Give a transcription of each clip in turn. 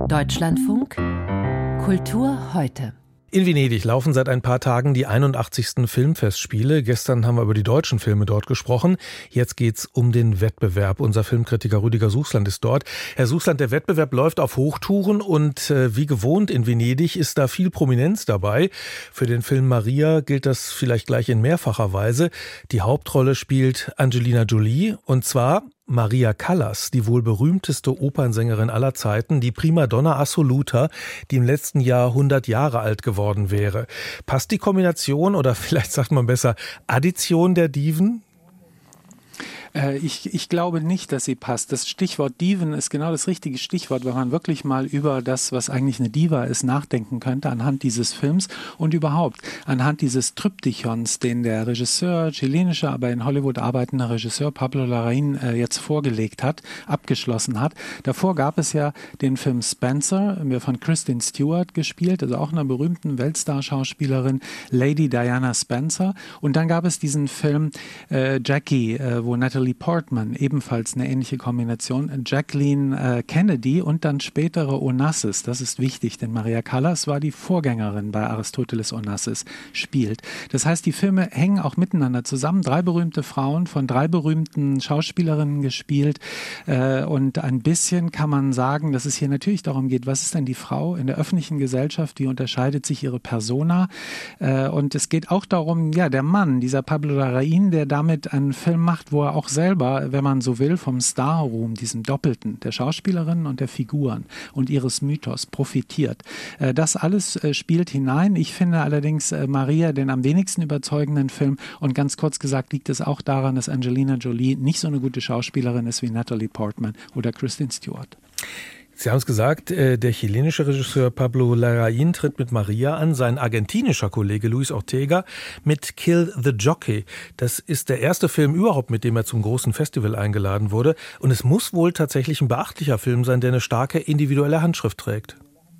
Deutschlandfunk Kultur heute. In Venedig laufen seit ein paar Tagen die 81. Filmfestspiele. Gestern haben wir über die deutschen Filme dort gesprochen. Jetzt geht's um den Wettbewerb. Unser Filmkritiker Rüdiger Suchsland ist dort. Herr Suchsland, der Wettbewerb läuft auf Hochtouren und wie gewohnt in Venedig ist da viel Prominenz dabei. Für den Film Maria gilt das vielleicht gleich in mehrfacher Weise. Die Hauptrolle spielt Angelina Jolie und zwar Maria Callas, die wohl berühmteste Opernsängerin aller Zeiten, die Primadonna assoluta, die im letzten Jahr 100 Jahre alt geworden wäre. Passt die Kombination oder vielleicht sagt man besser Addition der Diven? Ich glaube nicht, dass sie passt. Das Stichwort Diven ist genau das richtige Stichwort, wenn man wirklich mal über das, was eigentlich eine Diva ist, nachdenken könnte anhand dieses Films und überhaupt anhand dieses Triptychons, den der Regisseur, chilenischer, aber in Hollywood arbeitender Regisseur Pablo Larraín jetzt vorgelegt hat, abgeschlossen hat. Davor gab es ja den Film Spencer, von Kristen Stewart gespielt, also auch einer berühmten Weltstar-Schauspielerin, Lady Diana Spencer. Und dann gab es diesen Film Jackie, wo Natalie Portman, ebenfalls eine ähnliche Kombination, Jacqueline Kennedy und dann spätere Onassis. Das ist wichtig, denn Maria Callas war die Vorgängerin bei Aristoteles Onassis, spielt. Das heißt, die Filme hängen auch miteinander zusammen. 3 berühmte Frauen von 3 berühmten Schauspielerinnen gespielt und ein bisschen kann man sagen, dass es hier natürlich darum geht, was ist denn die Frau in der öffentlichen Gesellschaft, wie unterscheidet sich ihre Persona und es geht auch darum, ja, der Mann, dieser Pablo Larraín, der damit einen Film macht, wo er auch selber, wenn man so will, vom Star-Ruhm, diesem Doppelten, der Schauspielerinnen und der Figuren und ihres Mythos profitiert. Das alles spielt hinein. Ich finde allerdings Maria den am wenigsten überzeugenden Film und ganz kurz gesagt liegt es auch daran, dass Angelina Jolie nicht so eine gute Schauspielerin ist wie Natalie Portman oder Kristen Stewart. Sie haben es gesagt, der chilenische Regisseur Pablo Larraín tritt mit Maria an, sein argentinischer Kollege Luis Ortega mit Kill the Jockey. Das ist der erste Film überhaupt, mit dem er zum großen Festival eingeladen wurde. Und es muss wohl tatsächlich ein beachtlicher Film sein, der eine starke individuelle Handschrift trägt.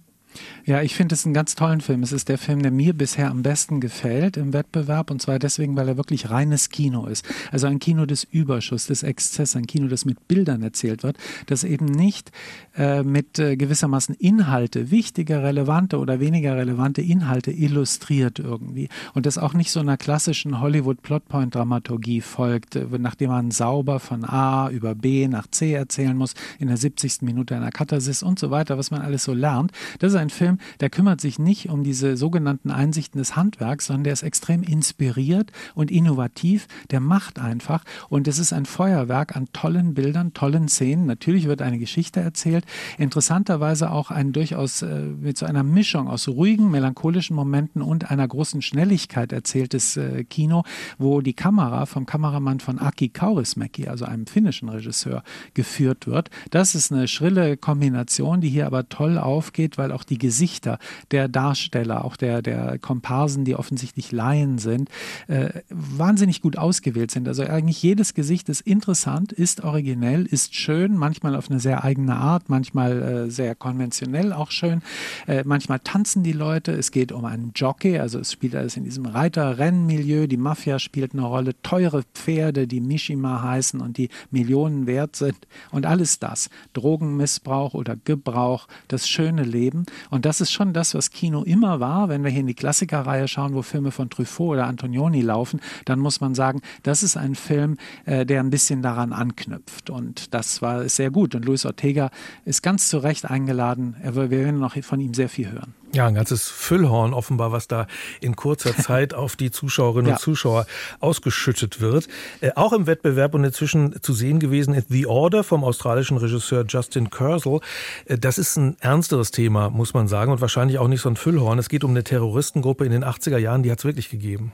Ja, ich finde es einen ganz tollen Film. Es ist der Film, der mir bisher am besten gefällt im Wettbewerb und zwar deswegen, weil er wirklich reines Kino ist. Also ein Kino des Überschusses, des Exzesses, ein Kino, das mit Bildern erzählt wird, das eben nicht mit gewissermaßen Inhalte, wichtige, relevante oder weniger relevante Inhalte illustriert irgendwie und das auch nicht so einer klassischen Hollywood-Plotpoint-Dramaturgie folgt, nachdem man sauber von A über B nach C erzählen muss, in der 70. Minute einer Katharsis und so weiter, was man alles so lernt. Das ist ein Film, der kümmert sich nicht um diese sogenannten Einsichten des Handwerks, sondern der ist extrem inspiriert und innovativ, der macht einfach und es ist ein Feuerwerk an tollen Bildern, tollen Szenen. Natürlich wird eine Geschichte erzählt, interessanterweise auch ein durchaus mit so einer Mischung aus ruhigen, melancholischen Momenten und einer großen Schnelligkeit erzähltes Kino, wo die Kamera vom Kameramann von Aki Kaurismäki, also einem finnischen Regisseur, geführt wird. Das ist eine schrille Kombination, die hier aber toll aufgeht, weil auch die Gesichter der Darsteller, auch der Komparsen, die offensichtlich Laien sind, wahnsinnig gut ausgewählt sind. Also eigentlich jedes Gesicht ist interessant, ist originell, ist schön, manchmal auf eine sehr eigene Art, manchmal sehr konventionell auch schön. Manchmal tanzen die Leute, es geht um einen Jockey, also es spielt alles in diesem Reiter-Rennmilieu, die Mafia spielt eine Rolle, teure Pferde, die Mishima heißen und die Millionen wert sind und alles das, Drogenmissbrauch oder Gebrauch, das schöne Leben. Und das ist schon das, was Kino immer war. Wenn wir hier in die Klassikerreihe schauen, wo Filme von Truffaut oder Antonioni laufen, dann muss man sagen, das ist ein Film, der ein bisschen daran anknüpft. Und das ist sehr gut. Und Luis Ortega ist ganz zu Recht eingeladen. Wir werden noch von ihm sehr viel hören. Ja, ein ganzes Füllhorn offenbar, was da in kurzer Zeit auf die Zuschauerinnen und Zuschauer ausgeschüttet wird. Auch im Wettbewerb und inzwischen zu sehen gewesen ist The Order vom australischen Regisseur Justin Kurzel. Das ist ein ernsteres Thema, muss man sagen, und wahrscheinlich auch nicht so ein Füllhorn. Es geht um eine Terroristengruppe in den 80er Jahren, die hat es wirklich gegeben.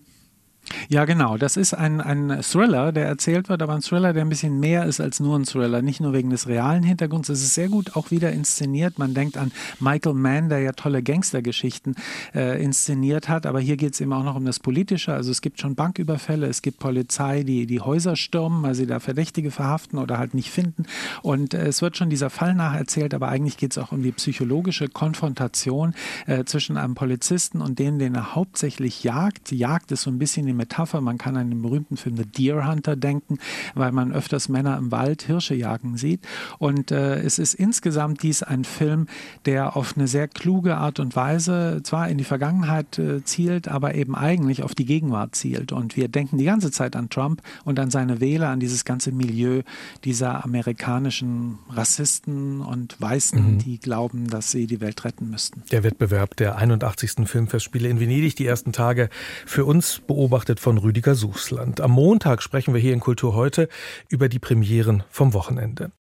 Ja, genau. Das ist ein Thriller, der erzählt wird, aber ein Thriller, der ein bisschen mehr ist als nur ein Thriller. Nicht nur wegen des realen Hintergrunds. Es ist sehr gut auch wieder inszeniert. Man denkt an Michael Mann, der ja tolle Gangstergeschichten inszeniert hat. Aber hier geht es eben auch noch um das Politische. Also es gibt schon Banküberfälle, es gibt Polizei, die Häuser stürmen, weil sie da Verdächtige verhaften oder halt nicht finden. Und es wird schon dieser Fall nacherzählt, aber eigentlich geht es auch um die psychologische Konfrontation zwischen einem Polizisten und den er hauptsächlich jagt. Jagd ist so ein bisschen eine Metapher. Man kann an den berühmten Film The Deer Hunter denken, weil man öfters Männer im Wald Hirsche jagen sieht. Und es ist insgesamt ein Film, der auf eine sehr kluge Art und Weise zwar in die Vergangenheit zielt, aber eben eigentlich auf die Gegenwart zielt. Und wir denken die ganze Zeit an Trump und an seine Wähler, an dieses ganze Milieu dieser amerikanischen Rassisten und Weißen, die glauben, dass sie die Welt retten müssten. Der Wettbewerb der 81. Filmfestspiele in Venedig, die ersten Tage für uns beobachtet von Rüdiger Suchsland. Am Montag sprechen wir hier in Kultur heute über die Premieren vom Wochenende.